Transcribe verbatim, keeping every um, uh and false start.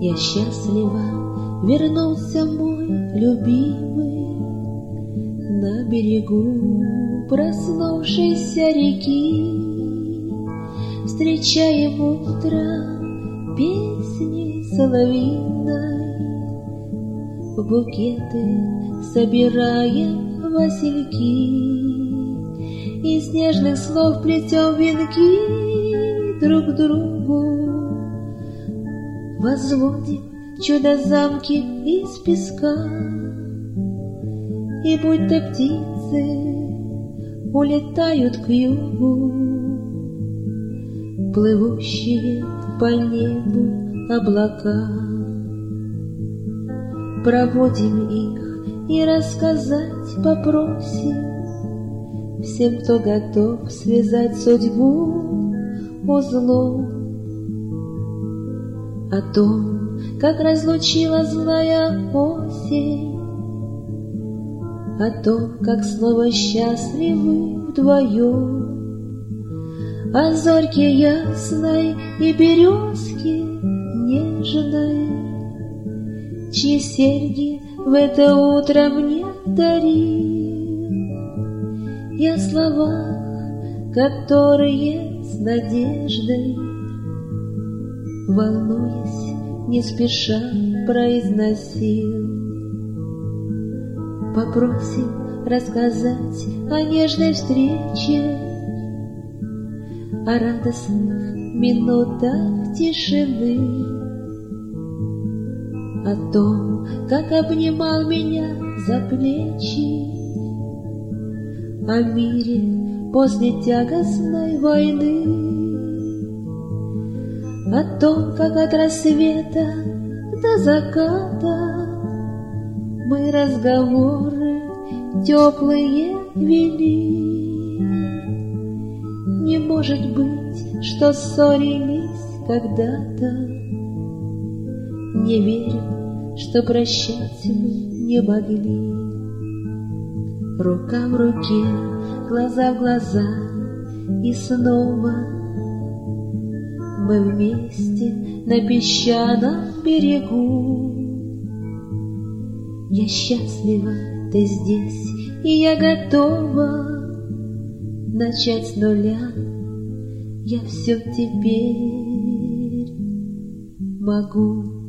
Я счастлива, вернулся мой любимый на берегу проснувшейся реки. Встречаем утро песней соловьиной, в букеты собираем васильки, из нежных слов плетем венки друг к другу. Возводим чудо-замки из песка, и будто птицы улетают к югу, плывущие по небу облака. Проводим их и рассказать попросим всем, кто готов связать судьбу узлом. О том, как разлучила злая осень, о том, как снова счастливы вдвоем, о зорьке ясной и березке нежной, чьи серьги в это утро мне дарил. И о словах, которые с надеждой, волнуясь, не спеша произносил. Попросим рассказать о нежной встрече, о радостных минутах тишины, о том, как обнимал меня за плечи, о мире после тягостной войны, о том, как от рассвета до заката мы разговоры теплые вели. Не может быть, что ссорились когда-то, не верю, что прощать мы не могли. Рука в руке, глаза в глаза, и снова мы вместе на песчаном берегу. Я счастлива, ты здесь, и я готова начать с нуля. Я все теперь могу.